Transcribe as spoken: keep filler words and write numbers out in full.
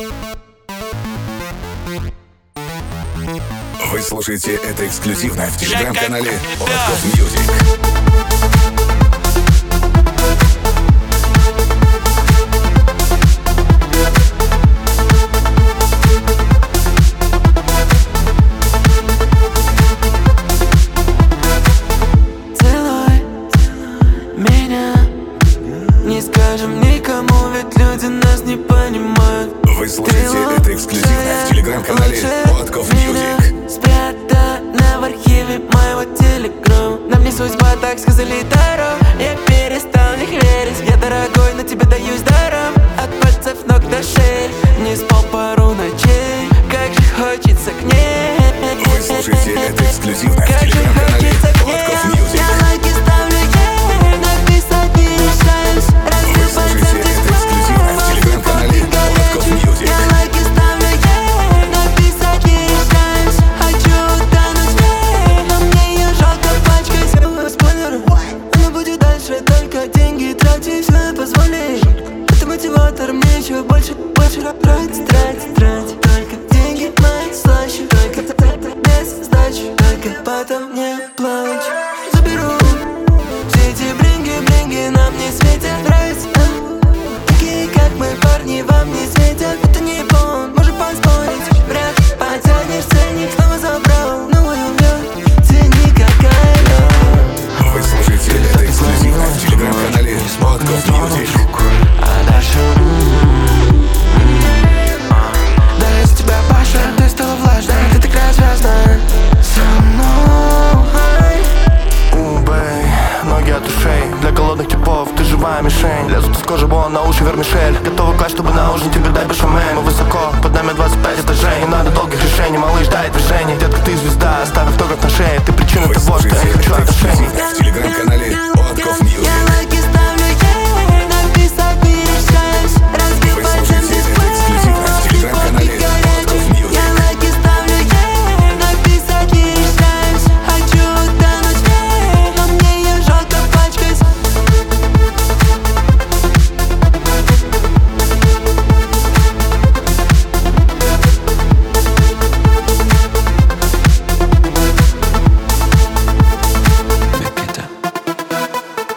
Вы слушаете это эксклюзивно в телеграм-канале Лотков Мьюзик. Не скажем никому, ведь люди нас не понимают. Вы слушаете это эксклюзивно в телеграм-канале Лотков Мьюзик. Спрятано в архиве моего телеграма. Нам не судьба, так сказали Таро. Я перестал в них верить. Я дорогой, но тебе даюсь даром. От пальцев ног до шеи не спал пару ночей. Как же хочется к ней. Вы слушаете это эксклюзивно в телеграм-канале Лотков Мьюзик. Это мотиватор, мне еще больше, больше тратить, тратить, тратить. Только деньги мои слаще, только без сдачи, только потом не плачь.